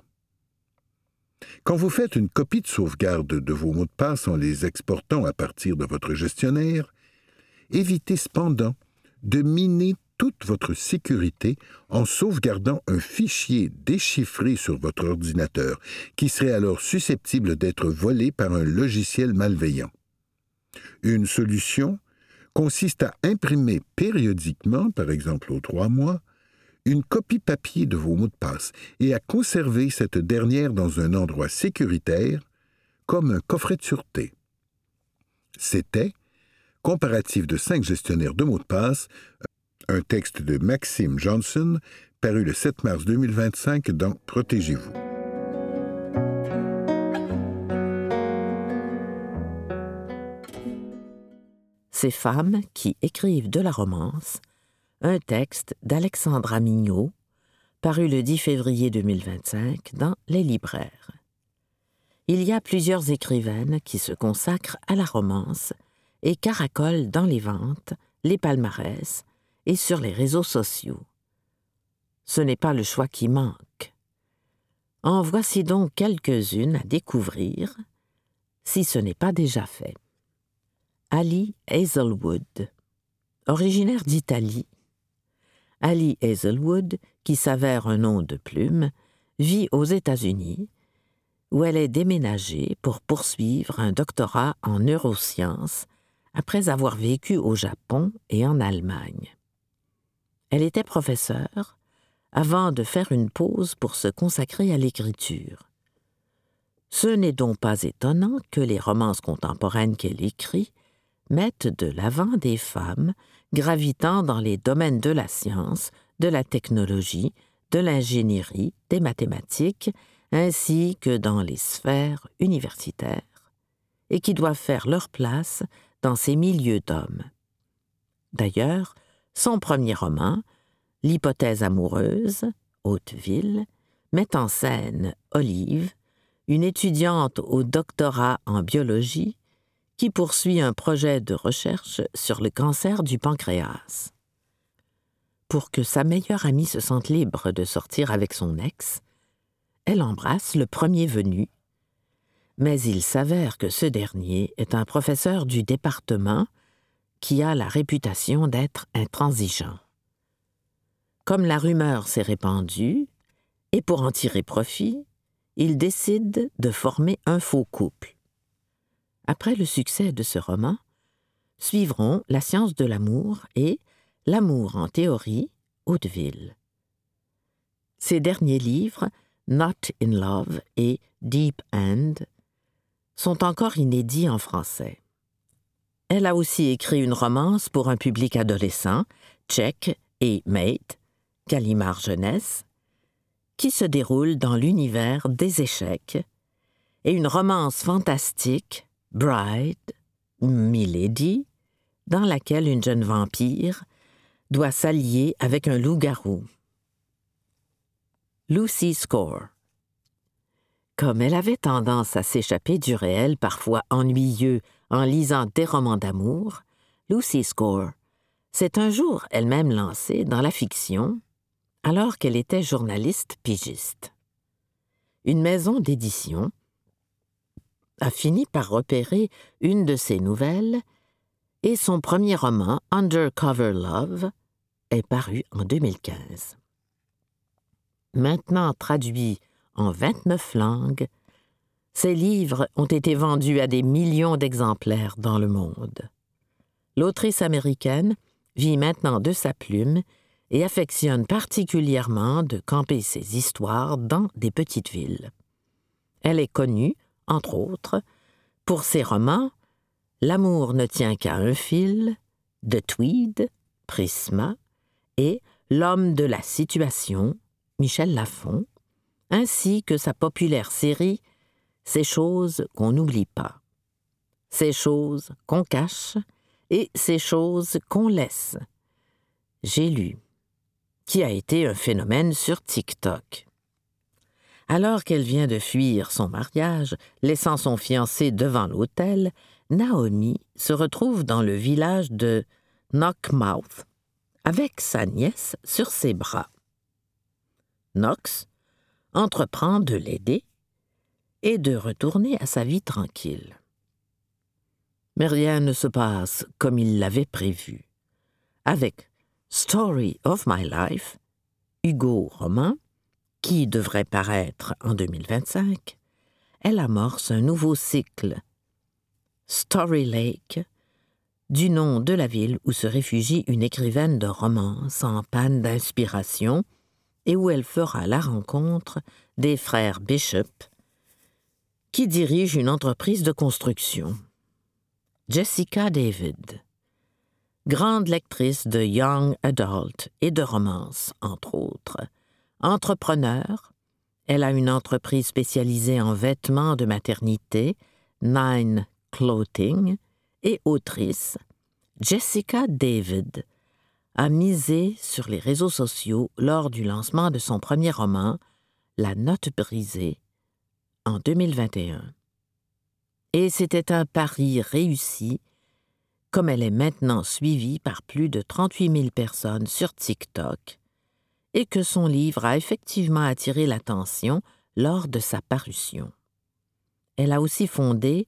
Quand vous faites une copie de sauvegarde de vos mots de passe en les exportant à partir de votre gestionnaire, évitez cependant de miner toute votre sécurité en sauvegardant un fichier déchiffré sur votre ordinateur qui serait alors susceptible d'être volé par un logiciel malveillant. Une solution consiste à imprimer périodiquement, par exemple aux trois mois, une copie papier de vos mots de passe et à conserver cette dernière dans un endroit sécuritaire, comme un coffret de sûreté. C'était Comparatif de cinq gestionnaires de mots de passe, un texte de Maxime Johnson, paru le sept mars deux mille vingt-cinq dans Protégez-vous. Ces femmes qui écrivent de la romance, un texte d'Alexandra Mignot, paru le dix février deux mille vingt-cinq dans Les Libraires. Il y a plusieurs écrivaines qui se consacrent à la romance et caracolent dans les ventes, les palmarès et sur les réseaux sociaux. Ce n'est pas le choix qui manque. En voici donc quelques-unes à découvrir, si ce n'est pas déjà fait. Ali Hazelwood. Originaire d'Italie, Ali Hazelwood, qui s'avère un nom de plume, vit aux États-Unis, où elle est déménagée pour poursuivre un doctorat en neurosciences après avoir vécu au Japon et en Allemagne. Elle était professeure avant de faire une pause pour se consacrer à l'écriture. Ce n'est donc pas étonnant que les romances contemporaines qu'elle écrit mettent de l'avant des femmes gravitant dans les domaines de la science, de la technologie, de l'ingénierie, des mathématiques, ainsi que dans les sphères universitaires, et qui doivent faire leur place dans ces milieux d'hommes. D'ailleurs, son premier roman, L'hypothèse amoureuse, Hauteville, met en scène Olive, une étudiante au doctorat en biologie qui poursuit un projet de recherche sur le cancer du pancréas. Pour que sa meilleure amie se sente libre de sortir avec son ex, elle embrasse le premier venu, mais il s'avère que ce dernier est un professeur du département qui a la réputation d'être intransigeant. Comme la rumeur s'est répandue, et pour en tirer profit, il décide de former un faux couple. Après le succès de ce roman, suivront La science de l'amour et L'amour en théorie, Hauteville. Ces derniers livres, Not in Love et Deep End, sont encore inédits en français. Elle a aussi écrit une romance pour un public adolescent, Check et Mate, Gallimard Jeunesse, qui se déroule dans l'univers des échecs, et une romance fantastique, Bride, Milady, dans laquelle une jeune vampire doit s'allier avec un loup-garou. Lucy Score. Comme elle avait tendance à s'échapper du réel parfois ennuyeux en lisant des romans d'amour, Lucy Score s'est un jour elle-même lancée dans la fiction alors qu'elle était journaliste pigiste. Une maison d'édition a fini par repérer une de ses nouvelles et son premier roman, Undercover Love, est paru en deux mille quinze. Maintenant traduit en vingt-neuf langues, ces livres ont été vendus à des millions d'exemplaires dans le monde. L'autrice américaine vit maintenant de sa plume et affectionne particulièrement de camper ses histoires dans des petites villes. Elle est connue, entre autres, pour ses romans L'amour ne tient qu'à un fil, de Tweed, Prisma et L'homme de la situation, Michel Lafon, ainsi que sa populaire série Ces choses qu'on n'oublie pas, Ces choses qu'on cache et Ces choses qu'on laisse. J'ai lu, qui a été un phénomène sur TikTok. Alors qu'elle vient de fuir son mariage, laissant son fiancé devant l'autel, Naomi se retrouve dans le village de Knockmouth avec sa nièce sur ses bras. Knox entreprend de l'aider et de retourner à sa vie tranquille. Mais rien ne se passe comme il l'avait prévu. Avec Story of My Life, Hugo roman, qui devrait paraître en deux mille vingt-cinq, elle amorce un nouveau cycle, Story Lake, du nom de la ville où se réfugie une écrivaine de romance en panne d'inspiration et où elle fera la rencontre des frères Bishop, qui dirigent une entreprise de construction. Jessica David, grande lectrice de young adult et de romance, entre autres. Entrepreneur, elle a une entreprise spécialisée en vêtements de maternité, Nine Clothing, et autrice, Jessica David a misé sur les réseaux sociaux lors du lancement de son premier roman, La Note brisée, en deux mille vingt et un. Et c'était un pari réussi, comme elle est maintenant suivie par plus de trente-huit mille personnes sur TikTok, et que son livre a effectivement attiré l'attention lors de sa parution. Elle a aussi fondé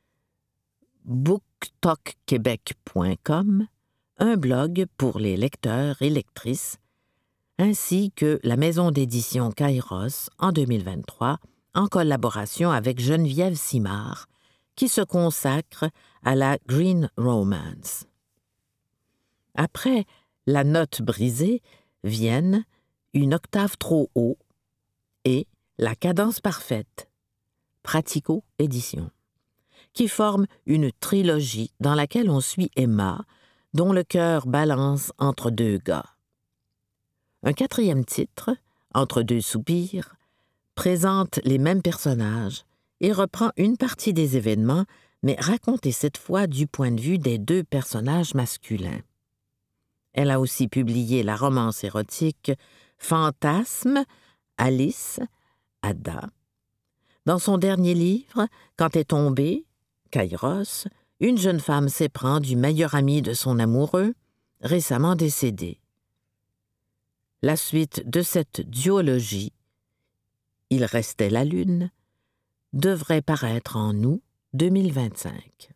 booktalk québec point com, un blog pour les lecteurs et lectrices, ainsi que la maison d'édition Kairos en deux mille vingt-trois, en collaboration avec Geneviève Simard, qui se consacre à la green romance. Après La Note brisée viennent Une octave trop haut et La cadence parfaite, Pratico Édition, qui forment une trilogie dans laquelle on suit Emma, dont le cœur balance entre deux gars. Un quatrième titre, Entre deux soupirs, présente les mêmes personnages et reprend une partie des événements, mais racontée cette fois du point de vue des deux personnages masculins. Elle a aussi publié la romance érotique Fantasme, Alice, Ada. Dans son dernier livre, Quand est tombée, Kairos, une jeune femme s'éprend du meilleur ami de son amoureux, récemment décédé. La suite de cette duologie, Il restait la lune, devrait paraître en août deux mille vingt-cinq.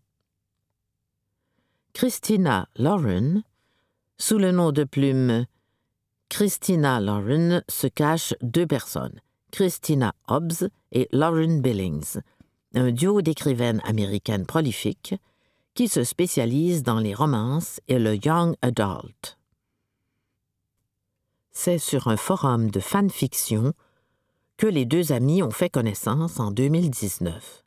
Christina Lauren, sous le nom de plume Christina Lauren, se cachent deux personnes, Christina Hobbs et Lauren Billings, un duo d'écrivaines américaines prolifiques qui se spécialisent dans les romances et le young adult. C'est sur un forum de fanfiction que les deux amies ont fait connaissance en deux mille dix-neuf.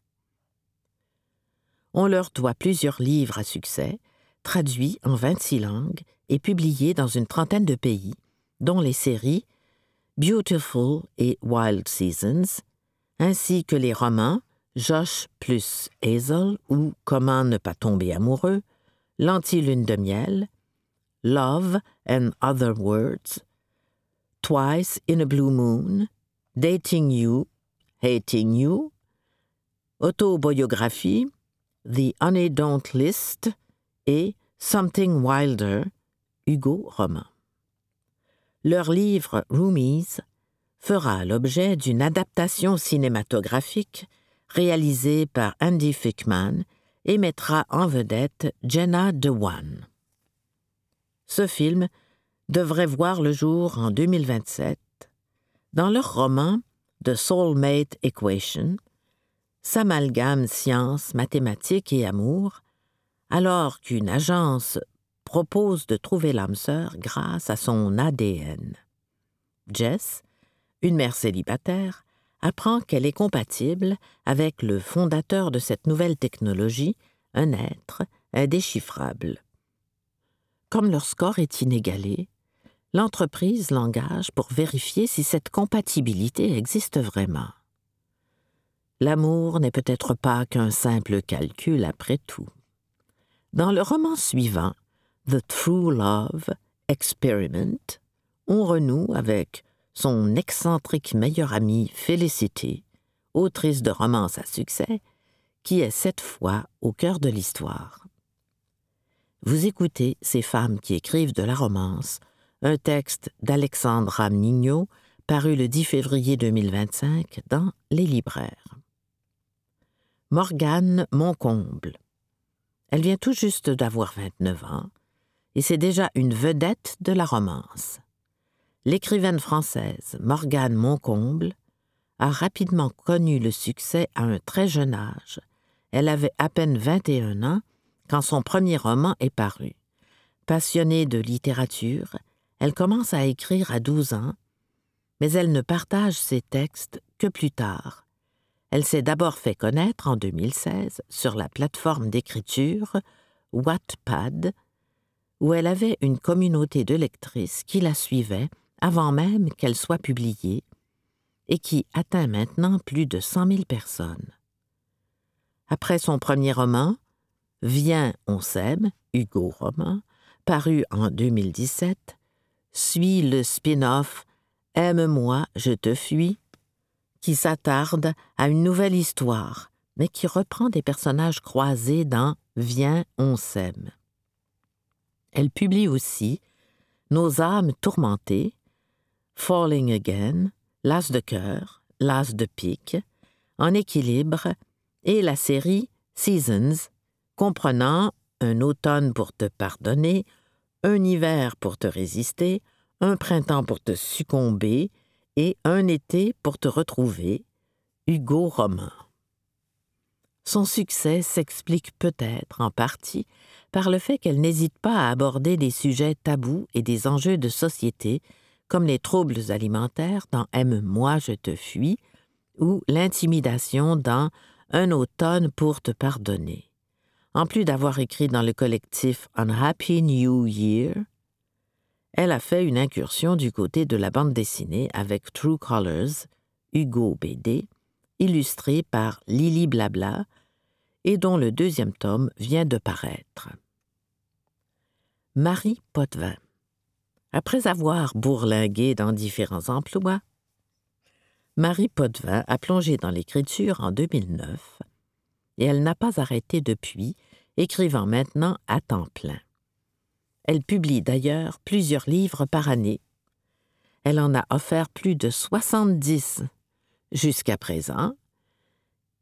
On leur doit plusieurs livres à succès, traduits en vingt-six langues et publiés dans une trentaine de pays, dont les séries Beautiful et Wild Seasons, ainsi que les romans Josh plus Hazel ou Comment ne pas tomber amoureux, L'anti-lune de miel, Love and Other Words, Twice in a Blue Moon, Dating You, Hating You, Autobiographie, The Honey Don't List et Something Wilder, Hugo Roman. Leur livre Roomies fera l'objet d'une adaptation cinématographique réalisée par Andy Fickman et mettra en vedette Jenna Dewan. Ce film devrait voir le jour en deux mille vingt-sept. Dans leur roman The Soulmate Equation, s'amalgament science, mathématiques et amour, alors qu'une agence propose de trouver l'âme sœur grâce à son A D N. Jess, une mère célibataire, apprend qu'elle est compatible avec le fondateur de cette nouvelle technologie, un être indéchiffrable. Comme leur score est inégalé, l'entreprise l'engage pour vérifier si cette compatibilité existe vraiment. L'amour n'est peut-être pas qu'un simple calcul après tout. Dans le roman suivant, The True Love Experiment, on renoue avec son excentrique meilleure amie Félicité, autrice de romances à succès, qui est cette fois au cœur de l'histoire. Vous écoutez Ces femmes qui écrivent de la romance, un texte d'Alexandra Mignot, paru le dix février deux mille vingt-cinq dans Les Libraires. Morgane Moncomble. Elle vient tout juste d'avoir vingt-neuf ans et c'est déjà une vedette de la romance. L'écrivaine française Morgane Moncomble a rapidement connu le succès à un très jeune âge. Elle avait à peine vingt et un ans quand son premier roman est paru. Passionnée de littérature, elle commence à écrire à douze ans, mais elle ne partage ses textes que plus tard. Elle s'est d'abord fait connaître en deux mille seize sur la plateforme d'écriture Wattpad, où elle avait une communauté de lectrices qui la suivaient avant même qu'elle soit publiée et qui atteint maintenant plus de cent mille personnes. Après son premier roman, Viens, on s'aime, Hugo Roman, paru en deux mille dix-sept, suit le spin-off Aime-moi, je te fuis, qui s'attarde à une nouvelle histoire, mais qui reprend des personnages croisés dans Viens, on s'aime. Elle publie aussi Nos âmes tourmentées, Falling Again, L'as de cœur, L'as de pique, En équilibre et la série Seasons, comprenant Un automne pour te pardonner, Un hiver pour te résister, Un printemps pour te succomber et Un été pour te retrouver, Hugo Roman. Son succès s'explique peut-être en partie par le fait qu'elle n'hésite pas à aborder des sujets tabous et des enjeux de société comme les troubles alimentaires dans Aime-moi, je te fuis ou l'intimidation dans Un automne pour te pardonner. En plus d'avoir écrit dans le collectif Unhappy New Year, elle a fait une incursion du côté de la bande dessinée avec True Colors, Hugo B D, illustré par Lily Blabla, et dont le deuxième tome vient de paraître. Marie Potvin. Après avoir bourlingué dans différents emplois, Marie Potvin a plongé dans l'écriture en deux mille neuf et elle n'a pas arrêté depuis, écrivant maintenant à temps plein. Elle publie d'ailleurs plusieurs livres par année. Elle en a offert plus de soixante-dix jusqu'à présent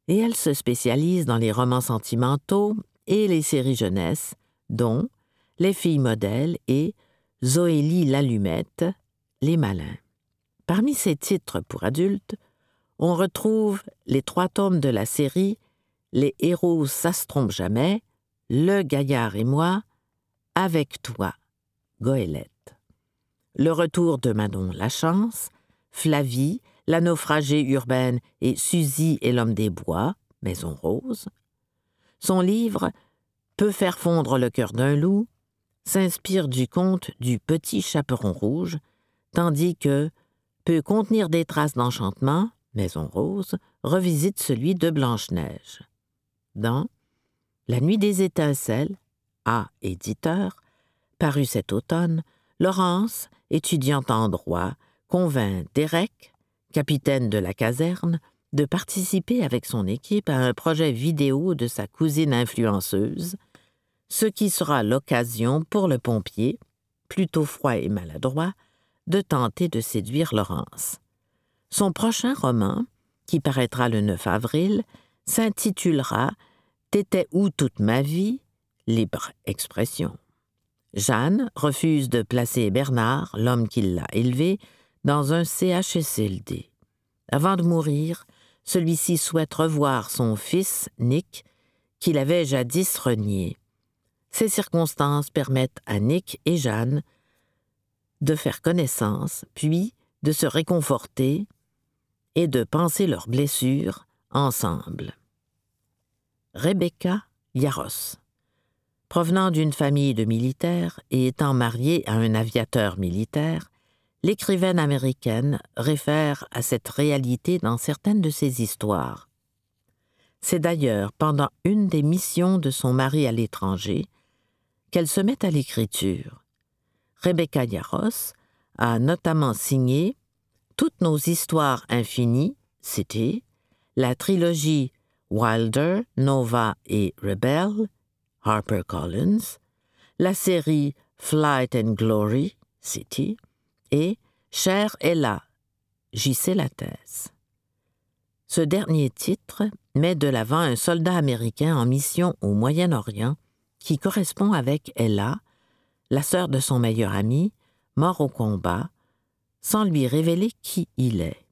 et elle se spécialise dans les romans sentimentaux et les séries jeunesse, dont Les filles modèles et Zoélie l'allumette, Les malins. Parmi ses titres pour adultes, on retrouve les trois tomes de la série Les héros ça se trompe jamais, Le gaillard et moi, Avec toi, Goélette. Le retour de Manon Lachance, Flavie, La naufragée urbaine et Suzy et l'homme des bois, Maison Rose. Son livre Peut faire fondre le cœur d'un loup s'inspire du conte du Petit Chaperon rouge, tandis que Peut contenir des traces d'enchantement, Maison Rose, revisite celui de Blanche-Neige. Dans La nuit des étincelles, A, éditeur, paru cet automne, Laurence, étudiante en droit, convainc Derek, capitaine de la caserne, de participer avec son équipe à un projet vidéo de sa cousine influenceuse, ce qui sera l'occasion pour le pompier, plutôt froid et maladroit, de tenter de séduire Laurence. Son prochain roman, qui paraîtra le neuf avril, s'intitulera « T'étais où toute ma vie ?» Libre expression. Jeanne refuse de placer Bernard, l'homme qui l'a élevé, dans un C H S L D. Avant de mourir, celui-ci souhaite revoir son fils, Nick, qu'il avait jadis renié. Ces circonstances permettent à Nick et Jeanne de faire connaissance, puis de se réconforter et de penser leurs blessures ensemble. Rebecca Yarros. Provenant d'une famille de militaires et étant mariée à un aviateur militaire, l'écrivaine américaine réfère à cette réalité dans certaines de ses histoires. C'est d'ailleurs pendant une des missions de son mari à l'étranger qu'elle se met à l'écriture. Rebecca Yarros a notamment signé Toutes nos histoires infinies, c'était la trilogie Wilder, Nova et Rebel, HarperCollins, la série Flight and Glory, City, et Cher Ella, J C Lattès. Ce dernier titre met de l'avant un soldat américain en mission au Moyen-Orient qui correspond avec Ella, la sœur de son meilleur ami, mort au combat, sans lui révéler qui il est.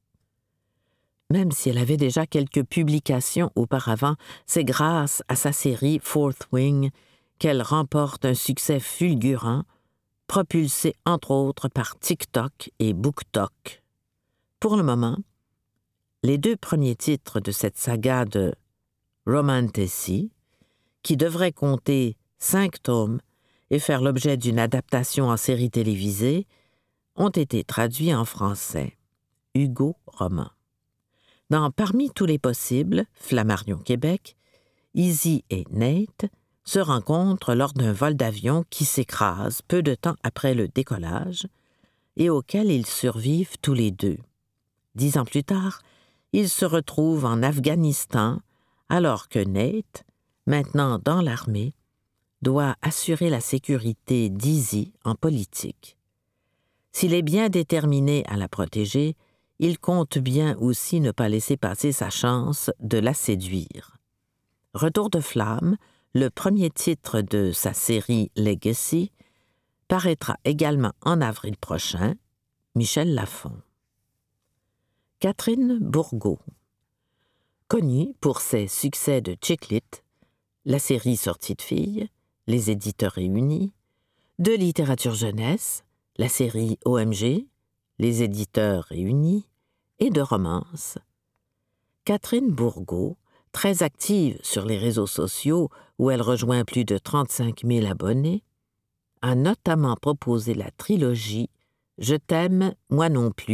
Même si elle avait déjà quelques publications auparavant, c'est grâce à sa série Fourth Wing qu'elle remporte un succès fulgurant, propulsé entre autres par TikTok et BookTok. Pour le moment, les deux premiers titres de cette saga de Romantasy, qui devrait compter cinq tomes et faire l'objet d'une adaptation en série télévisée, ont été traduits en français. Hugo Roman. Dans Parmi tous les possibles, Flammarion Québec, Izzy et Nate se rencontrent lors d'un vol d'avion qui s'écrase peu de temps après le décollage et auquel ils survivent tous les deux. Dix ans plus tard, ils se retrouvent en Afghanistan alors que Nate, maintenant dans l'armée, doit assurer la sécurité d'Izzy en politique. S'il est bien déterminé à la protéger, il compte bien aussi ne pas laisser passer sa chance de la séduire. Retour de flamme, le premier titre de sa série Legacy, paraîtra également en avril prochain, Michel Lafon. Catherine Bourgault. Connue pour ses succès de Chick-Lit, la série Sortie de filles, Les éditeurs réunis, de littérature jeunesse, la série O M G, Les éditeurs réunis, et de romance. Catherine Bourgault, très active sur les réseaux sociaux où elle rejoint plus de trente-cinq mille abonnés, a notamment proposé la trilogie « Je t'aime, moi non plus »,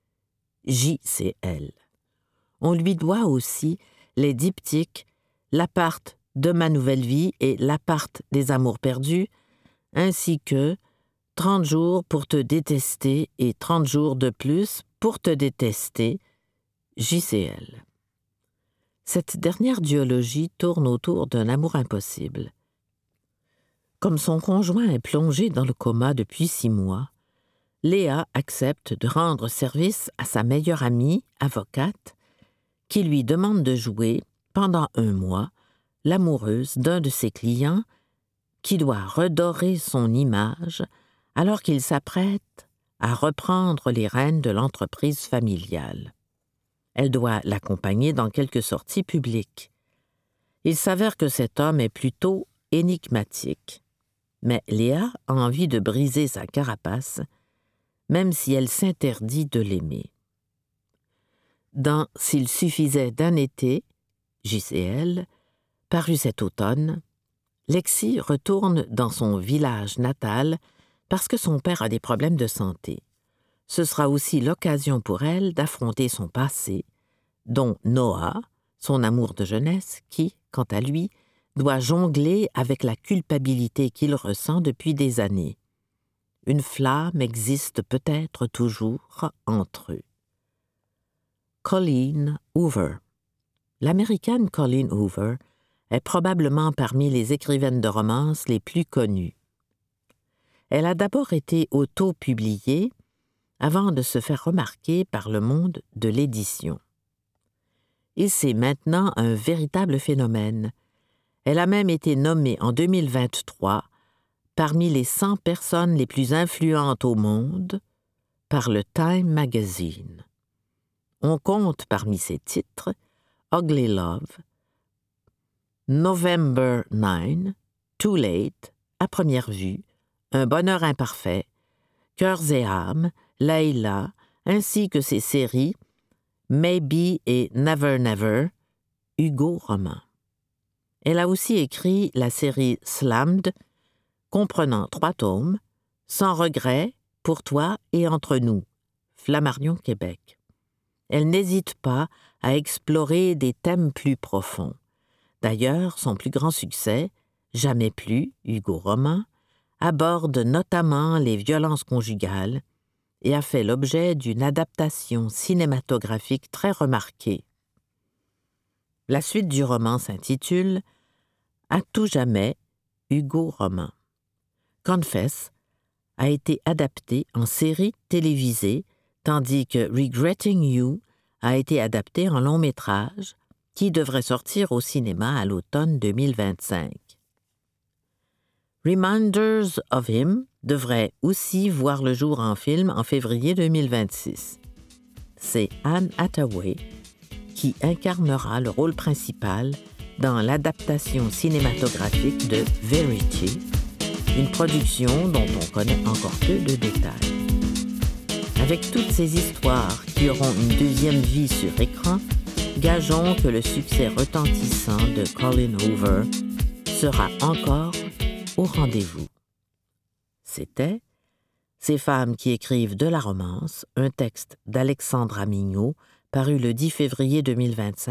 J C L. On lui doit aussi les diptyques « L'appart de ma nouvelle vie » et « L'appart des amours perdus », ainsi que « trente jours pour te détester et trente jours de plus pour te détester », J C L. Cette dernière duologie tourne autour d'un amour impossible. Comme son conjoint est plongé dans le coma depuis six mois, Léa accepte de rendre service à sa meilleure amie, avocate, qui lui demande de jouer, pendant un mois, l'amoureuse d'un de ses clients qui doit redorer son image alors qu'il s'apprête à reprendre les rênes de l'entreprise familiale. Elle doit l'accompagner dans quelques sorties publiques. Il s'avère que cet homme est plutôt énigmatique, mais Léa a envie de briser sa carapace, même si elle s'interdit de l'aimer. Dans « S'il suffisait d'un été », J C L, paru cet automne, Lexi retourne dans son village natal parce que son père a des problèmes de santé. Ce sera aussi l'occasion pour elle d'affronter son passé, dont Noah, son amour de jeunesse, qui, quant à lui, doit jongler avec la culpabilité qu'il ressent depuis des années. Une flamme existe peut-être toujours entre eux. Colleen Hoover. L'américaine Colleen Hoover est probablement parmi les écrivaines de romances les plus connues. Elle a d'abord été auto-publiée avant de se faire remarquer par le monde de l'édition. Et c'est maintenant un véritable phénomène. Elle a même été nommée en deux mille vingt-trois parmi les cent personnes les plus influentes au monde par le Time Magazine. On compte parmi ses titres Ugly Love, November nine, Too Late, À première vue, Un bonheur imparfait, Cœurs et âmes, Layla, ainsi que ses séries Maybe et Never Never, Hugo Roman. Elle a aussi écrit la série Slammed, comprenant trois tomes, Sans regret, Pour toi et Entre nous, Flammarion, Québec. Elle n'hésite pas à explorer des thèmes plus profonds. D'ailleurs, son plus grand succès, Jamais plus, Hugo Roman, aborde notamment les violences conjugales et a fait l'objet d'une adaptation cinématographique très remarquée. La suite du roman s'intitule « À tout jamais, Hugo Roman ». Confess a été adapté en série télévisée, tandis que Regretting You a été adapté en long métrage qui devrait sortir au cinéma à l'automne deux mille vingt-cinq. Reminders of Him devrait aussi voir le jour en film en février deux mille vingt-six. C'est Anne Hathaway qui incarnera le rôle principal dans l'adaptation cinématographique de Verity, une production dont on connaît encore peu de détails. Avec toutes ces histoires qui auront une deuxième vie sur écran, gageons que le succès retentissant de Colleen Hoover sera encore au rendez-vous. C'était Ces femmes qui écrivent de la romance, un texte d'Alexandra Mignot, paru le dix février deux mille vingt-cinq